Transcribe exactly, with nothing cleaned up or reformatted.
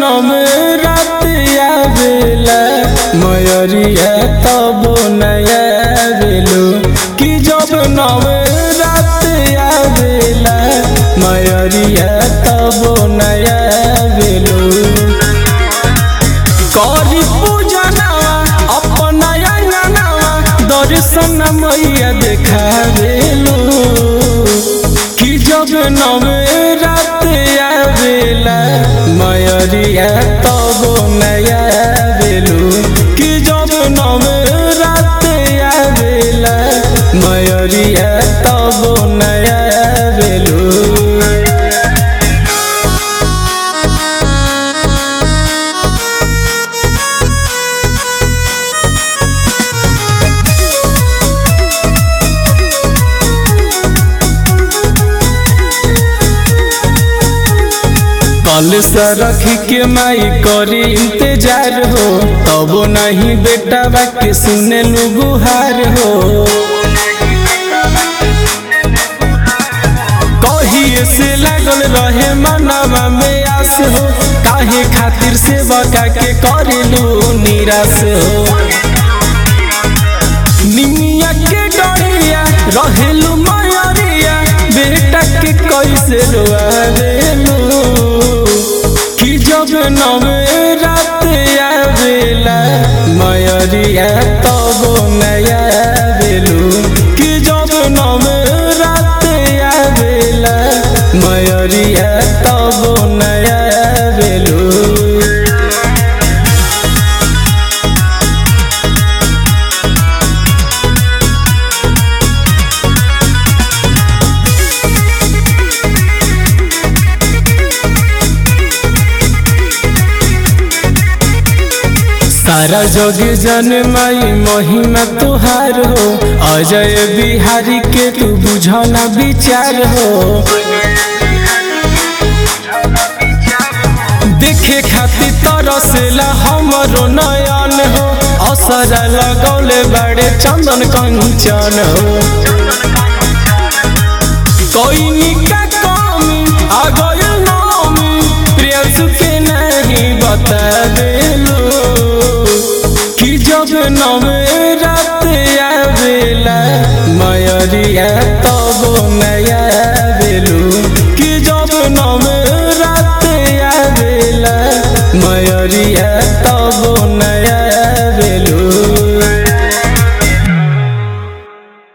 नम रात आवेला मयरिया तब नया बेलू कि जब नम रात आवेला मयरिया तब नया बेलू करी पूजनवा अपना अंगनवा दर्शन मैया देखावेलू कि जब नम रात आवेला मयरिया तब नया बेलू कि जब नम रात आवेला मयरिया तब नया बेलू कल रख के माई करी इंतजार हो तब नहीं बेटा बाके सुने लू गुहार हो कहिए से लागल रहे मनवा में आस हो काहे खातिर से बका के करेलू निराश हो निमिया के डरिया रहेलू मयरिया बेटा के कैसे रोआवेलू जब नम रात आवेला मयरिया तब नया बेलू कि जब नम रात आवेला मयरिया तब नया बेलू सारा जग जन माई महिमा तुहार हो अजय बिहारी के तू बुझना विचार हो देखे खातिर तरसेला हमरो नयन हो असरा लगौले बड़े चंदन कंचन हो कोई निका कमी आ गइल नामी प्रियसु के नहीं बता देलू जब नम रात आवेला मयरिया तब नया बेलू कि जब नम रात आवेला मयरिया तब नया